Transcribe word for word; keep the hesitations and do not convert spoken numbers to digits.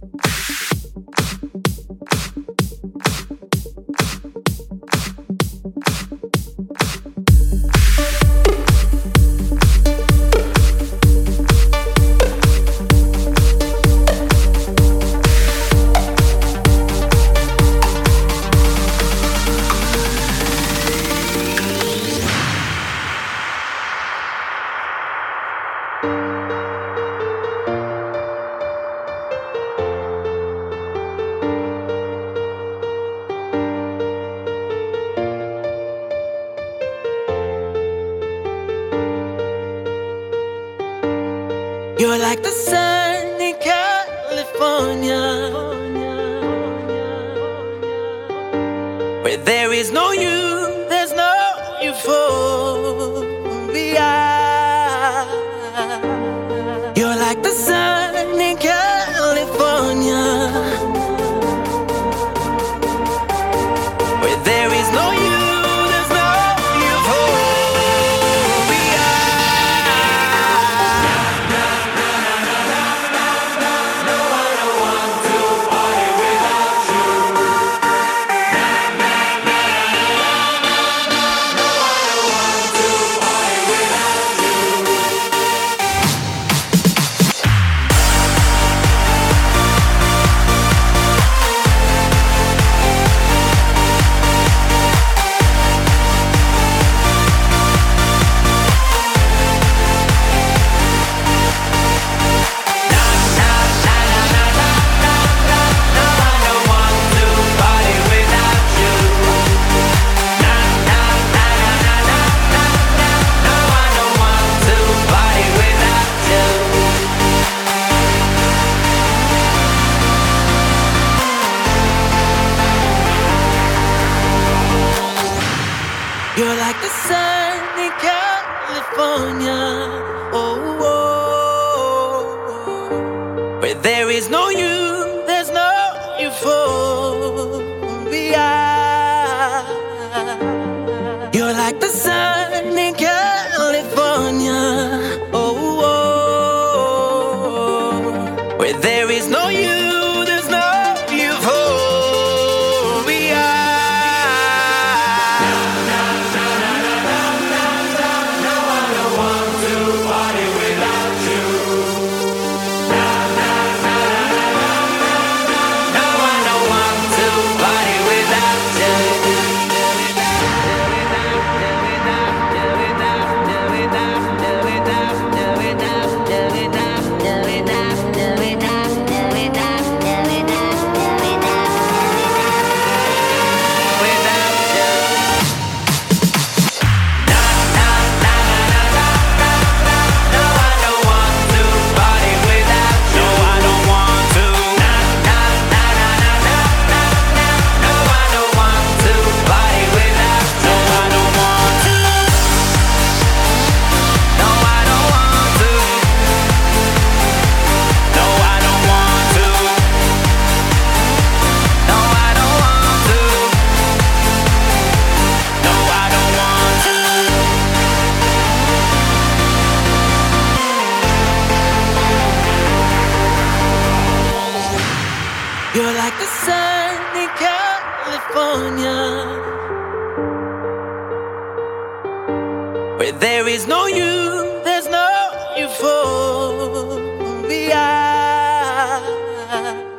You're like the sun in California, where there is no you, there's no euphoria. You're like the sun in California, where there is no you. You're like the sun in California, oh, oh, oh, where there is no you, there's no euphoria. You're like the sun in California, oh, oh, oh, where there is no you, there's no euphoria. You're like the sun in California, where there is no you, there's no euphoria.